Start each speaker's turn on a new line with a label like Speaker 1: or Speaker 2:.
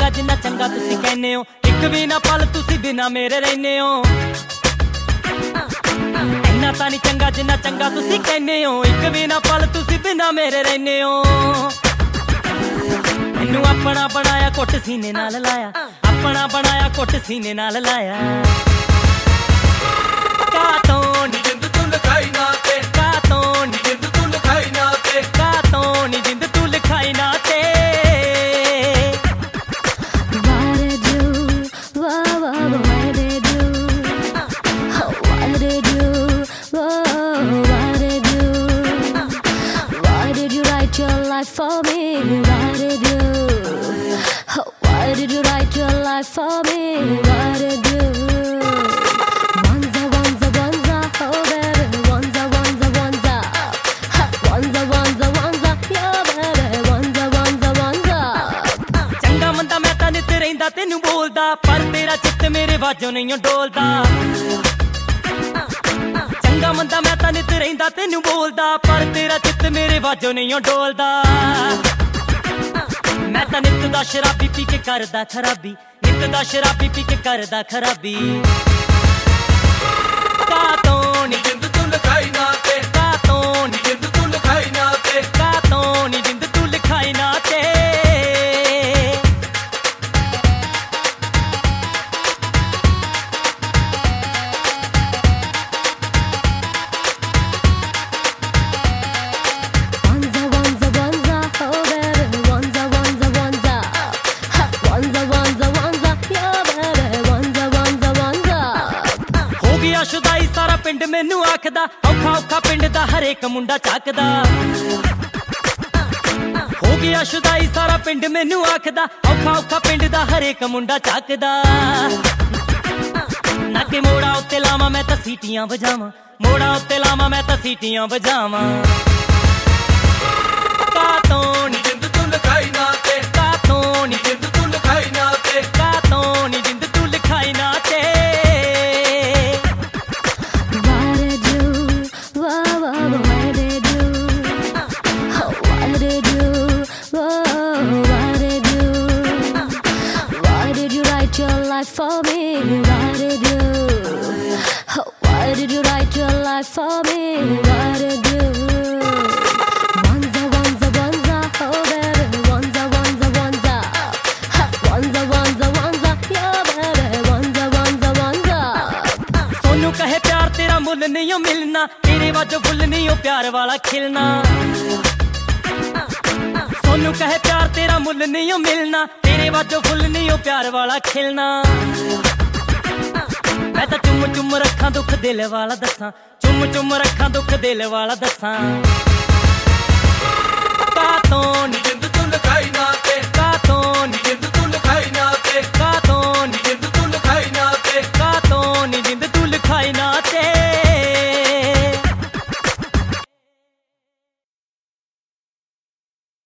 Speaker 1: चंगा जिन्ना चंगा तुसी कहने हो, एक भी ना पल तुसी बिना मेरे रहने हो। इन्ना तां नहीं चंगा जिन्ना चंगा तुसी कहने हो, एक भी ना पल तुसी बिना मेरे रहने हो। मैनू अपना बनाया घुट सीने नाल लाया, अपना बनाया घुट सीने नाल लाया। कातों नी जिंद तू लिखाई ना ते, कातों नी जिंद तू लिखाई ना ते, कातों नी जिंद तू लिखाई ना ते।
Speaker 2: For me, why did you? Oh, why did you write your life for me? Why did you? Wanza, wanza, wanza, oh baby, wanza, wanza, wanza, wanza, wanza, wanza, yeah baby, wanza, wanza, wanza.
Speaker 1: चंगा मंदा मैं तां नित रहिंदा तेनू बोलदा, पर तेरा चित्त मेरे वाजों नहीं डोलदा। चंगा मंदा मैं तां नित रहिंदा तेनू बोलदा, पर तेरा चित्त मेरे वाजों नहीं डोलदा। मैं तां नित दा शराबी पी के करदा खराबी, नित दा शराबी पी के करदा खराबी। कातों नी जिंद तू लिखाई ना ते, कातों नी जिंद तू लिखाई ना ते, कातों नी जिंद तू लिखाई ना ते। शुदाई सारा पिंड मैनू आखदा, औखा औखा पिंड दा हरेक मुंडा चाकदा। हो गया शुदाई सारा पिंड मैनू आखदा, औखा औखा पिंड दा हरेक मुंडा चाकदा। नाके मोड़ा उत्ते लावां मैं तां सीटियां बजावां, मोड़ा उत्ते लावां मैं तां सीटियां बजावां। कातों नी जिंद तू लिखाई ना ते, कातों नी जिंद तू लिखाई ना ते, कातों नी जिंद तू लिखाई ना ते।
Speaker 2: For me, why did you? Oh, why did you write your life for me? Why did you? Wanza, wanza, wanza, oh baby, wanza, wanza, wanza, wanza, wanza, wanza, yeah baby, wanza, wanza, wanza.
Speaker 1: Sonu कहे प्यार तेरा मुल नहीं मिलना, तेरे वाजो full नहीं हो प्यार वाला खिलना। सोनू कहे प्यार तेरा मुल नहीं मिलना, तेरे वाजो फुल नहीं हो प्यार वाला खिलना। मैं तां चुम चुम रखा दुख दिल वाला दसां, चुम चुम रखा दुख दिल वाला दसां। कातों नी